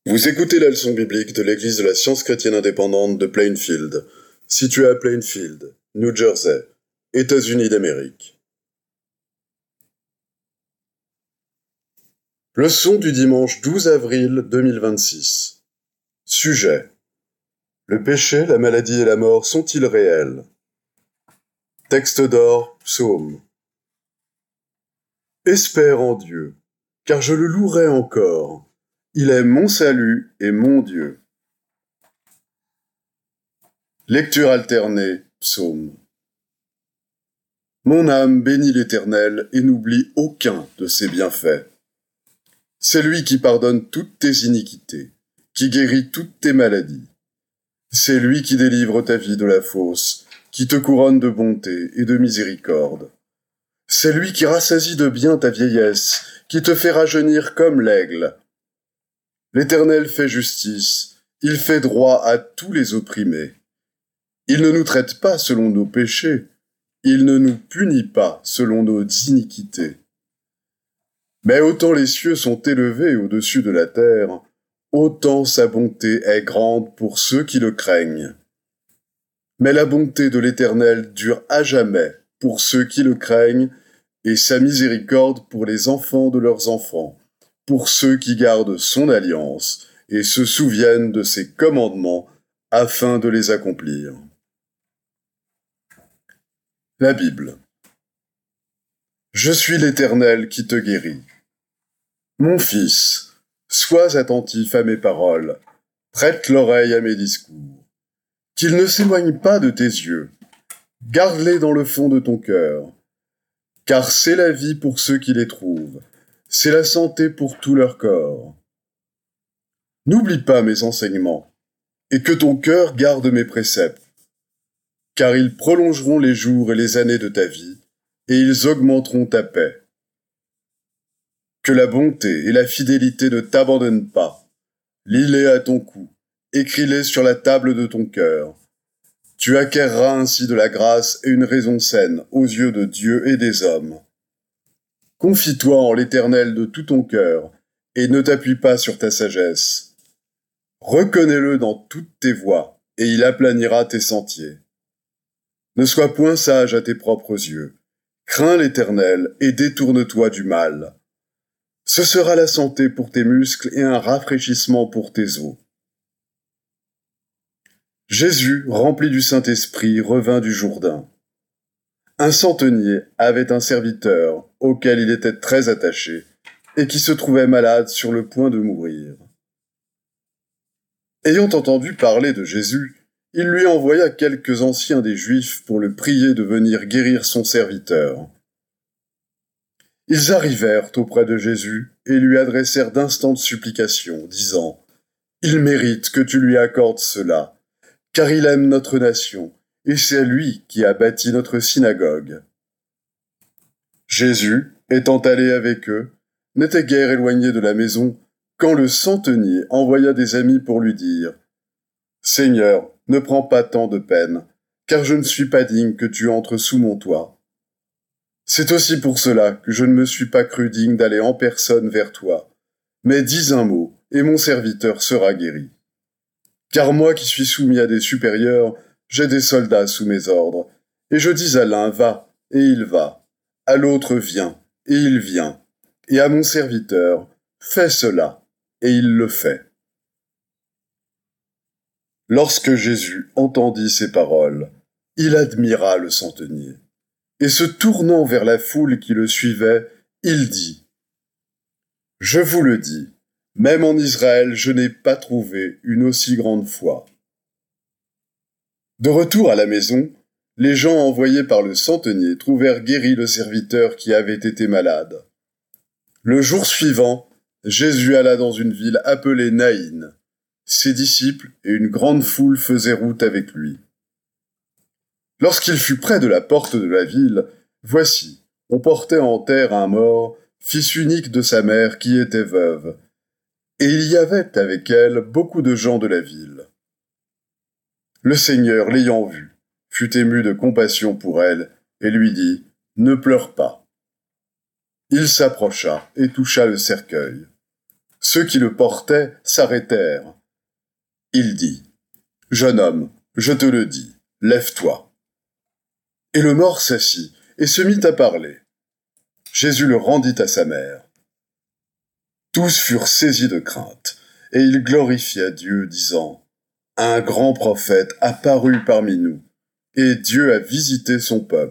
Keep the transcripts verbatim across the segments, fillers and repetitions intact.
Vous écoutez la leçon biblique de l'Église de la Science chrétienne indépendante de Plainfield, située à Plainfield, New Jersey, États-Unis d'Amérique. Leçon du dimanche douze avril deux mille vingt-six. Sujet: le péché, la maladie et la mort sont-ils réels? Texte d'or, psaume. Espère en Dieu, car je le louerai encore. Il est mon salut et mon Dieu. Lecture alternée, psaume. Mon âme bénit l'Éternel et n'oublie aucun de ses bienfaits. C'est lui qui pardonne toutes tes iniquités, qui guérit toutes tes maladies. C'est lui qui délivre ta vie de la fosse, qui te couronne de bonté et de miséricorde. C'est lui qui rassasie de bien ta vieillesse, qui te fait rajeunir comme l'aigle. L'Éternel fait justice, il fait droit à tous les opprimés. Il ne nous traite pas selon nos péchés, il ne nous punit pas selon nos iniquités. Mais autant les cieux sont élevés au-dessus de la terre, autant sa bonté est grande pour ceux qui le craignent. Mais la bonté de l'Éternel dure à jamais pour ceux qui le craignent, et sa miséricorde pour les enfants de leurs enfants, pour ceux qui gardent son alliance et se souviennent de ses commandements afin de les accomplir. La Bible. Je suis l'Éternel qui te guérit. Mon fils, sois attentif à mes paroles, prête l'oreille à mes discours. Qu'ils ne s'éloignent pas de tes yeux, garde-les dans le fond de ton cœur, car c'est la vie pour ceux qui les trouvent, c'est la santé pour tout leur corps. N'oublie pas mes enseignements, et que ton cœur garde mes préceptes, car ils prolongeront les jours et les années de ta vie, et ils augmenteront ta paix. Que la bonté et la fidélité ne t'abandonnent pas. Lis-les à ton cou, écris-les sur la table de ton cœur. Tu acquerras ainsi de la grâce et une raison saine aux yeux de Dieu et des hommes. Confie-toi en l'Éternel de tout ton cœur, et ne t'appuie pas sur ta sagesse. Reconnais-le dans toutes tes voies, et il aplanira tes sentiers. Ne sois point sage à tes propres yeux. Crains l'Éternel et détourne-toi du mal. Ce sera la santé pour tes muscles et un rafraîchissement pour tes os. Jésus, rempli du Saint-Esprit, revint du Jourdain. Un centenier avait un serviteur auquel il était très attaché et qui se trouvait malade sur le point de mourir. Ayant entendu parler de Jésus, il lui envoya quelques anciens des Juifs pour le prier de venir guérir son serviteur. Ils arrivèrent auprès de Jésus et lui adressèrent d'instantes supplications, disant « Il mérite que tu lui accordes cela, car il aime notre nation, et c'est lui qui a bâti notre synagogue. » Jésus, étant allé avec eux, n'était guère éloigné de la maison, quand le centenier envoya des amis pour lui dire « Seigneur, ne prends pas tant de peine, car je ne suis pas digne que tu entres sous mon toit. C'est aussi pour cela que je ne me suis pas cru digne d'aller en personne vers toi, mais dis un mot, et mon serviteur sera guéri. Car moi qui suis soumis à des supérieurs, j'ai des soldats sous mes ordres, et je dis à l'un « va », et il va, à l'autre « viens », et il vient, et à mon serviteur « fais cela », et il le fait. Lorsque Jésus entendit ces paroles, il admira le centenier, et se tournant vers la foule qui le suivait, il dit « Je vous le dis, même en Israël, je n'ai pas trouvé une aussi grande foi. » De retour à la maison, les gens envoyés par le centenier trouvèrent guéri le serviteur qui avait été malade. Le jour suivant, Jésus alla dans une ville appelée Naïn. Ses disciples et une grande foule faisaient route avec lui. Lorsqu'il fut près de la porte de la ville, voici, on portait en terre un mort, fils unique de sa mère qui était veuve, et il y avait avec elle beaucoup de gens de la ville. Le Seigneur, l'ayant vue, fut ému de compassion pour elle, et lui dit « Ne pleure pas ». Il s'approcha et toucha le cercueil. Ceux qui le portaient s'arrêtèrent. Il dit, « Jeune homme, je te le dis, lève-toi. » Et le mort s'assit et se mit à parler. Jésus le rendit à sa mère. Tous furent saisis de crainte, et ils glorifiaient Dieu, disant, « Un grand prophète apparut parmi nous, et Dieu a visité son peuple. »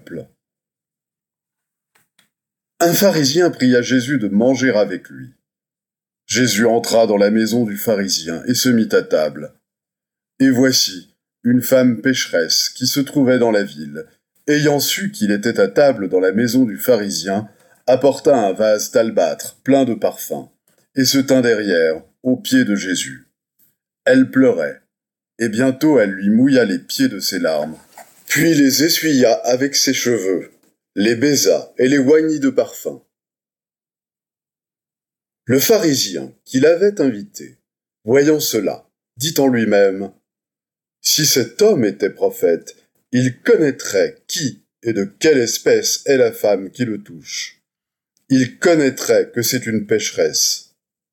Un pharisien pria Jésus de manger avec lui. Jésus entra dans la maison du pharisien et se mit à table. Et voici, une femme pécheresse qui se trouvait dans la ville, ayant su qu'il était à table dans la maison du pharisien, apporta un vase d'albâtre plein de parfums, et se tint derrière, aux pieds de Jésus. Elle pleurait, et bientôt elle lui mouilla les pieds de ses larmes, puis les essuya avec ses cheveux, les baisa et les oignit de parfum. Le pharisien qui l'avait invité, voyant cela, dit en lui-même, « Si cet homme était prophète, il connaîtrait qui et de quelle espèce est la femme qui le touche. Il connaîtrait que c'est une pécheresse. »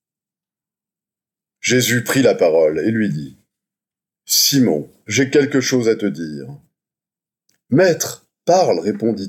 Jésus prit la parole et lui dit, « Simon, j'ai quelque chose à te dire. »« Maître, parle, répondit-il. »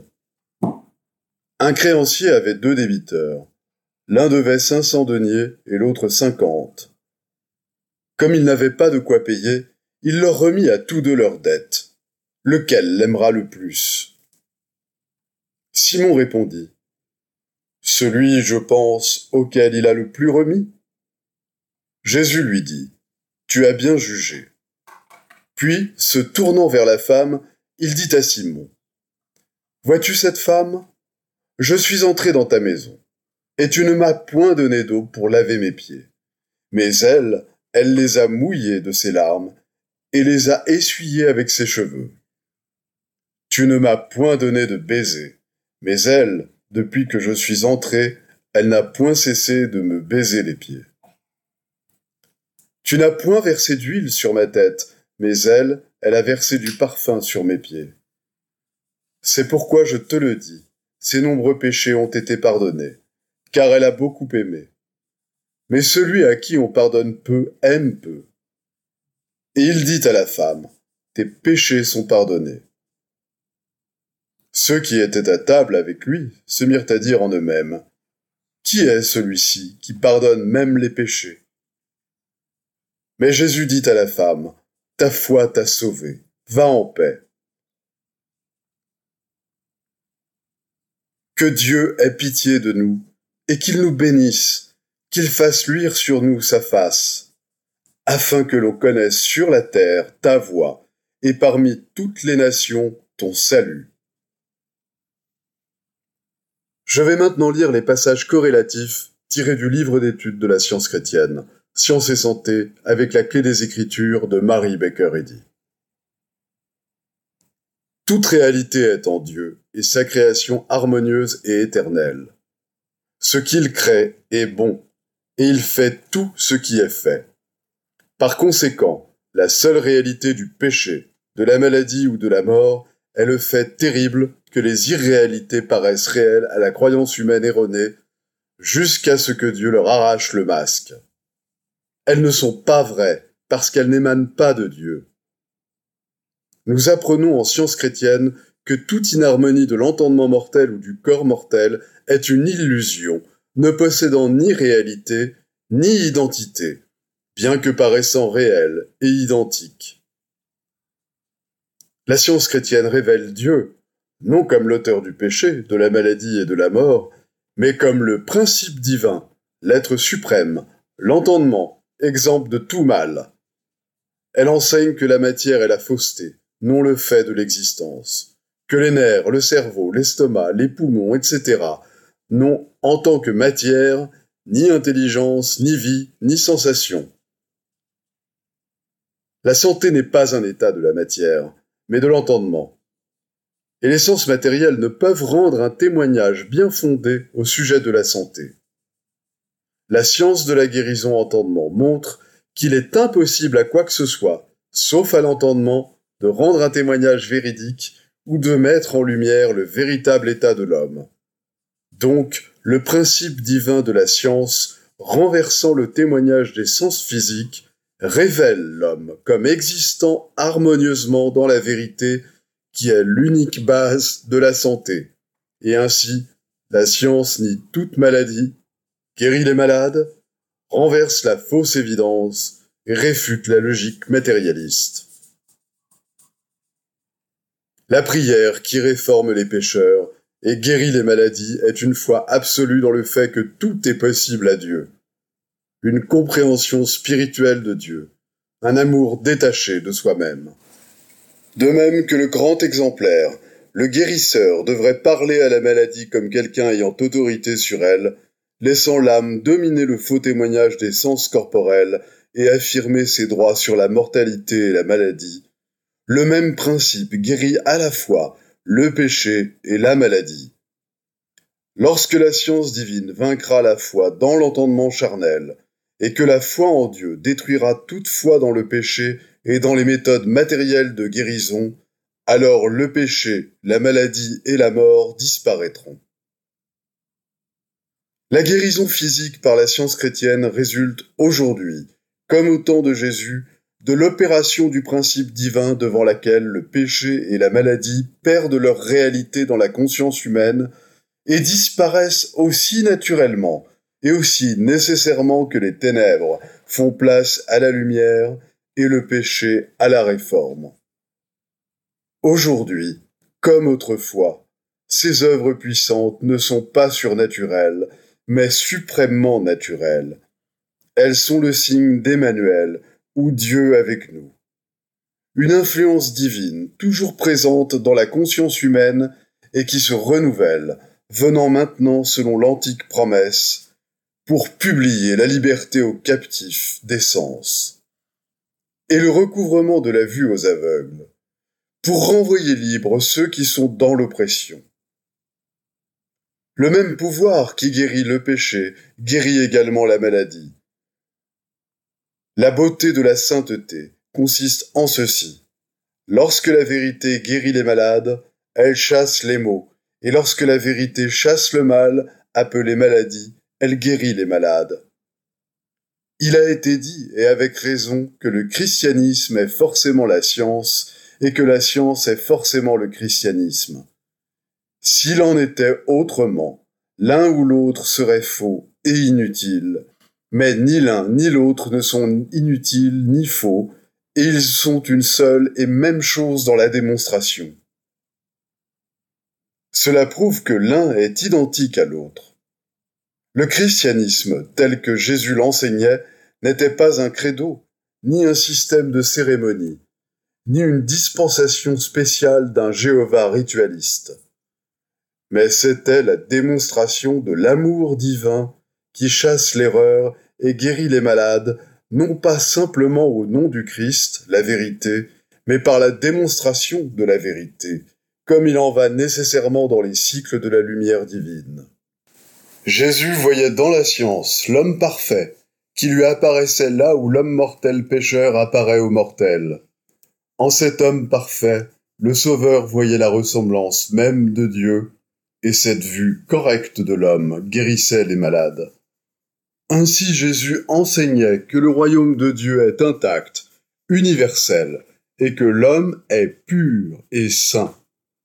Un créancier avait deux débiteurs. L'un devait cinq cents deniers et l'autre cinquante. Comme il n'avait pas de quoi payer, il leur remit à tous deux leurs dettes. Lequel l'aimera le plus? Simon répondit, « Celui, je pense, auquel il a le plus remis. » Jésus lui dit, « Tu as bien jugé. » Puis, se tournant vers la femme, il dit à Simon, « Vois-tu cette femme? Je suis entré dans ta maison, et tu ne m'as point donné d'eau pour laver mes pieds. Mais elle, elle les a mouillés de ses larmes, et les a essuyés avec ses cheveux. Tu ne m'as point donné de baiser, mais elle, depuis que je suis entré, elle n'a point cessé de me baiser les pieds. Tu n'as point versé d'huile sur ma tête, mais elle, elle a versé du parfum sur mes pieds. C'est pourquoi je te le dis, ses nombreux péchés ont été pardonnés, car elle a beaucoup aimé. Mais celui à qui on pardonne peu aime peu. Et il dit à la femme, « Tes péchés sont pardonnés. » Ceux qui étaient à table avec lui se mirent à dire en eux-mêmes, « Qui est celui-ci qui pardonne même les péchés ?» Mais Jésus dit à la femme, « Ta foi t'a sauvée, va en paix. » Que Dieu ait pitié de nous, et qu'il nous bénisse, qu'il fasse luire sur nous sa face, afin que l'on connaisse sur la terre ta voie, et parmi toutes les nations ton salut. Je vais maintenant lire les passages corrélatifs tirés du livre d'études de la science chrétienne, Science et santé, avec la clé des Écritures de Mary Baker Eddy. Toute réalité est en Dieu, et sa création harmonieuse et éternelle. Ce qu'il crée est bon, et il fait tout ce qui est fait. Par conséquent, la seule réalité du péché, de la maladie ou de la mort est le fait terrible que les irréalités paraissent réelles à la croyance humaine erronée, jusqu'à ce que Dieu leur arrache le masque. Elles ne sont pas vraies, parce qu'elles n'émanent pas de Dieu. Nous apprenons en science chrétienne que toute inharmonie de l'entendement mortel ou du corps mortel est une illusion, ne possédant ni réalité, ni identité, bien que paraissant réelle et identique. La science chrétienne révèle Dieu, non comme l'auteur du péché, de la maladie et de la mort, mais comme le principe divin, l'être suprême, l'entendement, exemple de tout mal. Elle enseigne que la matière est la fausseté, non le fait de l'existence, que les nerfs, le cerveau, l'estomac, les poumons, et cetera, n'ont en tant que matière ni intelligence, ni vie, ni sensation. La santé n'est pas un état de la matière, mais de l'entendement. Et les sens matériels ne peuvent rendre un témoignage bien fondé au sujet de la santé. La science de la guérison entendement montre qu'il est impossible à quoi que ce soit, sauf à l'entendement, de rendre un témoignage véridique ou de mettre en lumière le véritable état de l'homme. Donc, le principe divin de la science renversant le témoignage des sens physiques, révèle l'homme comme existant harmonieusement dans la vérité qui est l'unique base de la santé. Et ainsi, la science nie toute maladie, guérit les malades, renverse la fausse évidence et réfute la logique matérialiste. La prière qui réforme les pécheurs et guérit les maladies est une foi absolue dans le fait que tout est possible à Dieu. Une compréhension spirituelle de Dieu, un amour détaché de soi-même. De même que le grand exemplaire, le guérisseur devrait parler à la maladie comme quelqu'un ayant autorité sur elle, laissant l'âme dominer le faux témoignage des sens corporels et affirmer ses droits sur la mortalité et la maladie. Le même principe guérit à la fois le péché et la maladie. Lorsque la science divine vaincra la foi dans l'entendement charnel, et que la foi en Dieu détruira toute foi dans le péché et dans les méthodes matérielles de guérison, alors le péché, la maladie et la mort disparaîtront. La guérison physique par la science chrétienne résulte aujourd'hui, comme au temps de Jésus, de l'opération du principe divin devant laquelle le péché et la maladie perdent leur réalité dans la conscience humaine et disparaissent aussi naturellement et aussi nécessairement que les ténèbres font place à la lumière et le péché à la réforme. Aujourd'hui, comme autrefois, ces œuvres puissantes ne sont pas surnaturelles, mais suprêmement naturelles. Elles sont le signe d'Emmanuel, ou Dieu avec nous. Une influence divine, toujours présente dans la conscience humaine et qui se renouvelle, venant maintenant selon l'antique promesse, pour publier la liberté aux captifs des sens, et le recouvrement de la vue aux aveugles, pour renvoyer libres ceux qui sont dans l'oppression. Le même pouvoir qui guérit le péché guérit également la maladie. La beauté de la sainteté consiste en ceci. Lorsque la vérité guérit les malades, elle chasse les maux, et lorsque la vérité chasse le mal, appelé maladie, elle guérit les malades. Il a été dit, et avec raison, que le christianisme est forcément la science, et que la science est forcément le christianisme. S'il en était autrement, l'un ou l'autre serait faux et inutile. Mais ni l'un ni l'autre ne sont inutiles ni faux, et ils sont une seule et même chose dans la démonstration. Cela prouve que l'un est identique à l'autre. Le christianisme, tel que Jésus l'enseignait, n'était pas un credo, ni un système de cérémonie, ni une dispensation spéciale d'un Jéhovah ritualiste. Mais c'était la démonstration de l'amour divin qui chasse l'erreur et guérit les malades, non pas simplement au nom du Christ, la vérité, mais par la démonstration de la vérité, comme il en va nécessairement dans les cycles de la lumière divine. Jésus voyait dans la science l'homme parfait, qui lui apparaissait là où l'homme mortel pécheur apparaît au mortel. En cet homme parfait, le Sauveur voyait la ressemblance même de Dieu, et cette vue correcte de l'homme guérissait les malades. Ainsi Jésus enseignait que le royaume de Dieu est intact, universel, et que l'homme est pur et saint.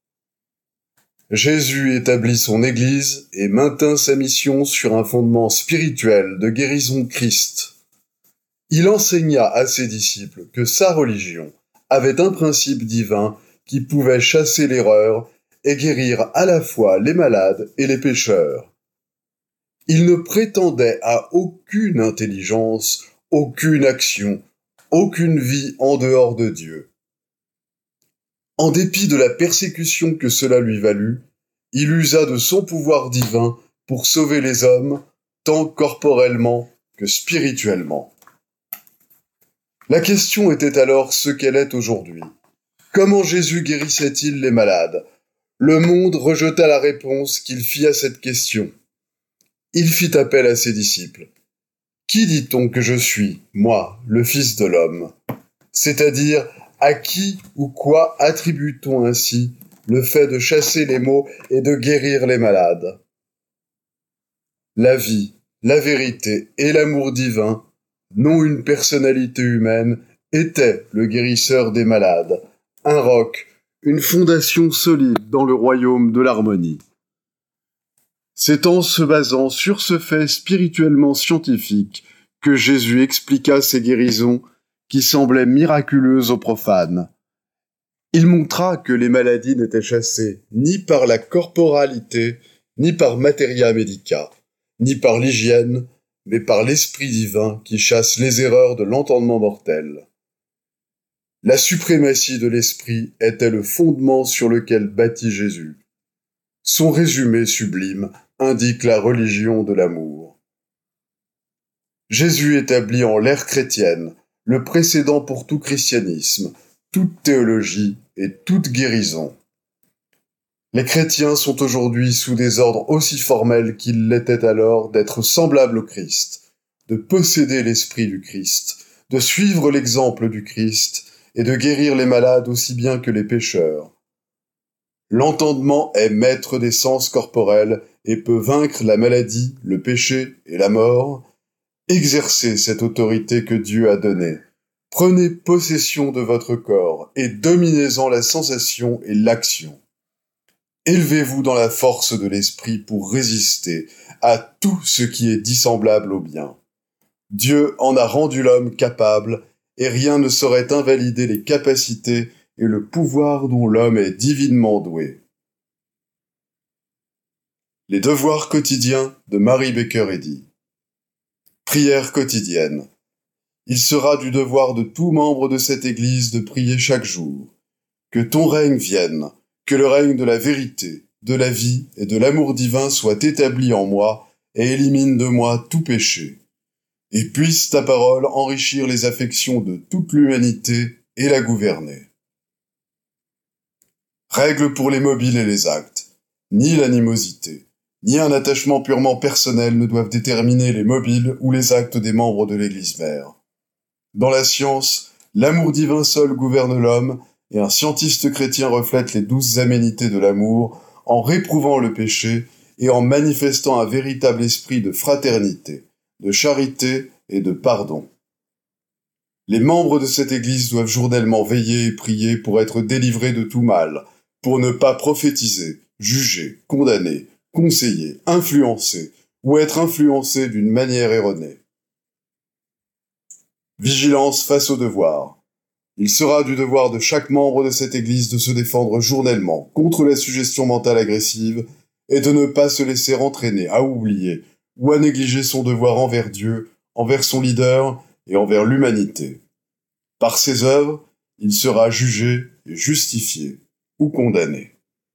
Jésus établit son Église et maintint sa mission sur un fondement spirituel de guérison de Christ. Il enseigna à ses disciples que sa religion avait un principe divin qui pouvait chasser l'erreur et guérir à la fois les malades et les pécheurs. Il ne prétendait à aucune intelligence, aucune action, aucune vie en dehors de Dieu. En dépit de la persécution que cela lui valut, il usa de son pouvoir divin pour sauver les hommes, tant corporellement que spirituellement. La question était alors ce qu'elle est aujourd'hui. Comment Jésus guérissait-il les malades ? Le monde rejeta la réponse qu'il fit à cette question. Il fit appel à ses disciples. « Qui dit-on que je suis, moi, le Fils de l'homme » C'est-à-dire, à qui ou quoi attribue-t-on ainsi le fait de chasser les maux et de guérir les malades ? La vie, la vérité et l'amour divin, non une personnalité humaine, était le guérisseur des malades, un roc, une fondation solide dans le royaume de l'harmonie. C'est en se basant sur ce fait spirituellement scientifique que Jésus expliqua ces guérisons qui semblaient miraculeuses aux profanes. Il montra que les maladies n'étaient chassées ni par la corporalité, ni par materia medica, ni par l'hygiène, mais par l'Esprit divin qui chasse les erreurs de l'entendement mortel. La suprématie de l'Esprit était le fondement sur lequel bâtit Jésus. Son résumé sublime indique la religion de l'amour. Jésus établit en l'ère chrétienne le précédent pour tout christianisme, toute théologie et toute guérison. Les chrétiens sont aujourd'hui sous des ordres aussi formels qu'ils l'étaient alors d'être semblables au Christ, de posséder l'esprit du Christ, de suivre l'exemple du Christ et de guérir les malades aussi bien que les pécheurs. L'entendement est maître des sens corporels et peut vaincre la maladie, le péché et la mort. Exercez cette autorité que Dieu a donnée. Prenez possession de votre corps et dominez-en la sensation et l'action. Élevez-vous dans la force de l'esprit pour résister à tout ce qui est dissemblable au bien. Dieu en a rendu l'homme capable et rien ne saurait invalider les capacités et le pouvoir dont l'homme est divinement doué. Les devoirs quotidiens de Mary Baker Eddy. Prière quotidienne. Il sera du devoir de tout membre de cette Église de prier chaque jour. Que ton règne vienne, que le règne de la vérité, de la vie et de l'amour divin soit établi en moi et élimine de moi tout péché. Et puisse ta parole enrichir les affections de toute l'humanité et la gouverner. Règle pour les mobiles et les actes. Ni l'animosité, ni un attachement purement personnel ne doivent déterminer les mobiles ou les actes des membres de l'Église mère. Dans la science, l'amour divin seul gouverne l'homme, et un scientiste chrétien reflète les douces aménités de l'amour en réprouvant le péché et en manifestant un véritable esprit de fraternité, de charité et de pardon. Les membres de cette Église doivent journellement veiller et prier pour être délivrés de tout mal, pour ne pas prophétiser, juger, condamner, conseiller, influencer ou être influencés d'une manière erronée. Vigilance face au devoir. Il sera du devoir de chaque membre de cette Église de se défendre journellement contre la suggestion mentale agressive et de ne pas se laisser entraîner à oublier ou à négliger son devoir envers Dieu, envers son leader et envers l'humanité. Par ses œuvres, il sera jugé et justifié ou condamné.